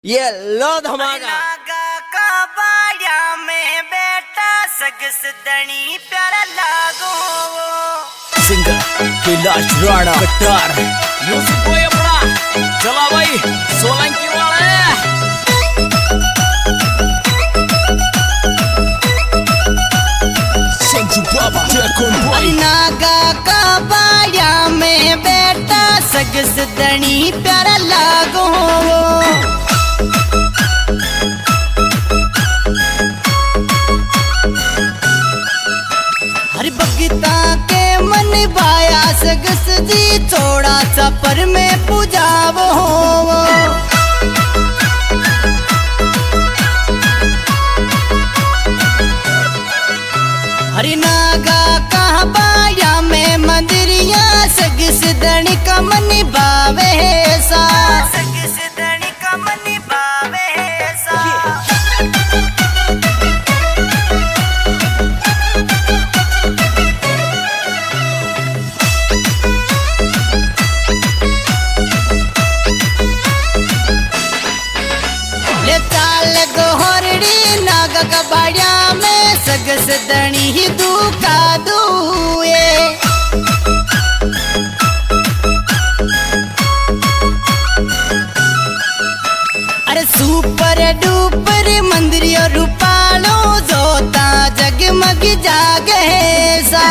ये लो धमाका कबाड़िया में बेटा सगस दनी प्यारा लागो सिंगर कैलाश राणा कट्टार यूसुफ भाई अपना चला भाई सोलंकी वाले संजू बाबा नागा कबाड़िया में बेटा सगस दनी प्यारा लागो हरि भगता के मन बाया सगस जी चौड़ा चपर में पूजावो हरि नागा कहाँ बाया में मंदिरिया सगस दणी का मन बावे सा सगस दणी का मन बावे सा गोहरड़ी नागा कबाड़िया में सगस दणी ही दुका दुए अरे सुपर डुपर मंदिरियो रूपालो जोता जगमग जागे सा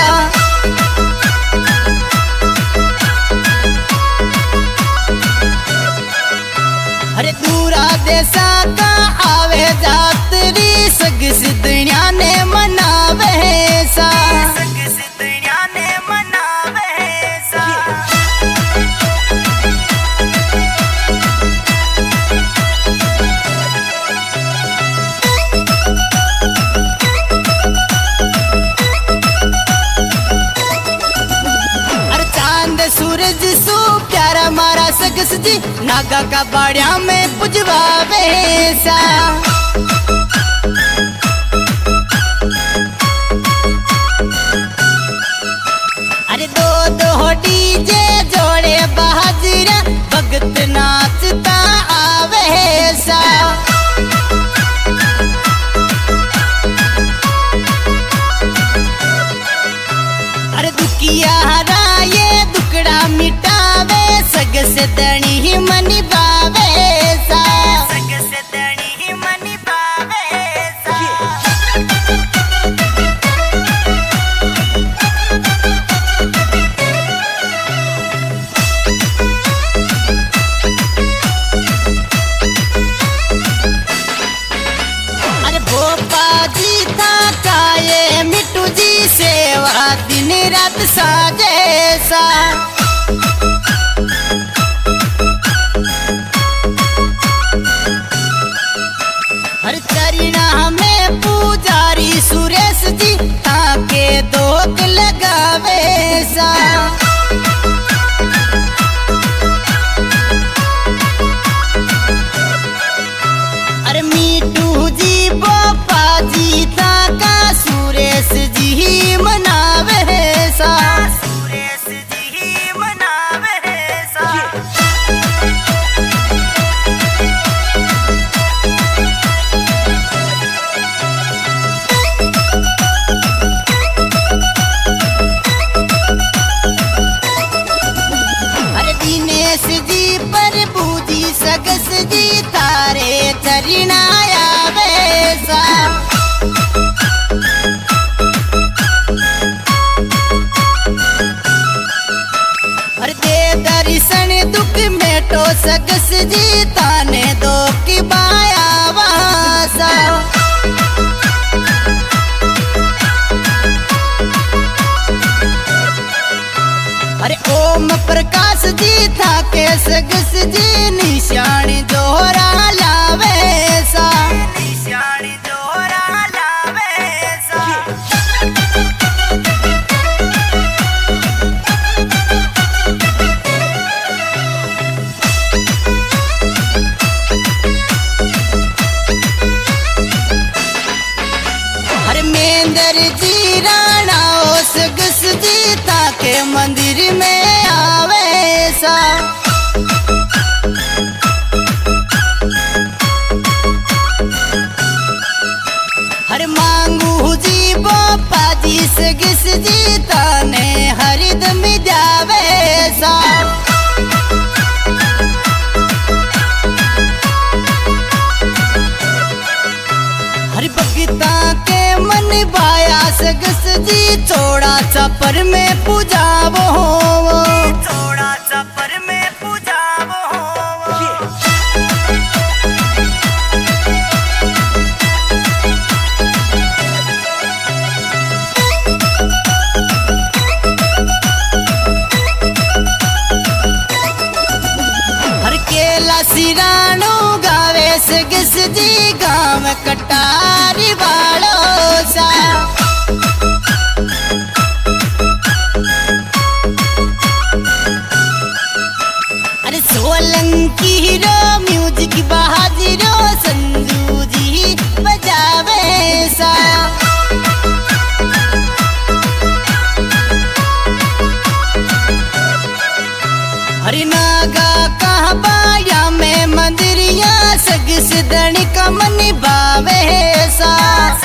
अरे दूरा देसा का आवे जातरी सगस दुनिया ने मनावे सा सगस दुनिया ने मनावे सा अरे चांद सूरज सो प्यारा मारा सगस जी नागा कबाड़िया में पुजवावे सा अरे दो दो डीजे जोड़े बहाजिरा भगत नाचता आवे सा अरे दुखिया हराए दुकड़ा मिटावे सगस दणी ही मनी बावे सा सगस दणी ही मनी बावे सा अरे भोपा जी था काये मिट्टू जी सेवा दिन रात साजे सा हर चरिणा में पुजारी सुरेश जी ताके दोक लगावे सा अरे मीठू जी बोपा जी ताका सुरेश जी मनावे सा सुरेश जी मनावे सा दिनेश जी पर बूजी सगस जी तारे चरिणाया वैसा अरे दे दर्शन दुख मेटो सगस जी ताने दो की बाया वासा अरे ओम प्रकाश जी था के सगस जी निशान दोहरा लावे सा निशान दोहरा लावे सा अरे मेंदर जी राणा ओ सगस जी था के मंदिर में आवे सा जी ताने हरिदम जावे सा। हरि भगता के मन बाया सगस जी चौड़ा चपर में पूजावो चौड़ा चपर में पूजावो। हर केला सिराणो गावे सगस जी गाँव कटारी वालो सा। अरे सोलंकी रो म्यूजिक बहाजिरो संजू जी बजावे सा। हरि नागा कहाँ बाया में मंदिरिया सगस दणिक मन बावे सा।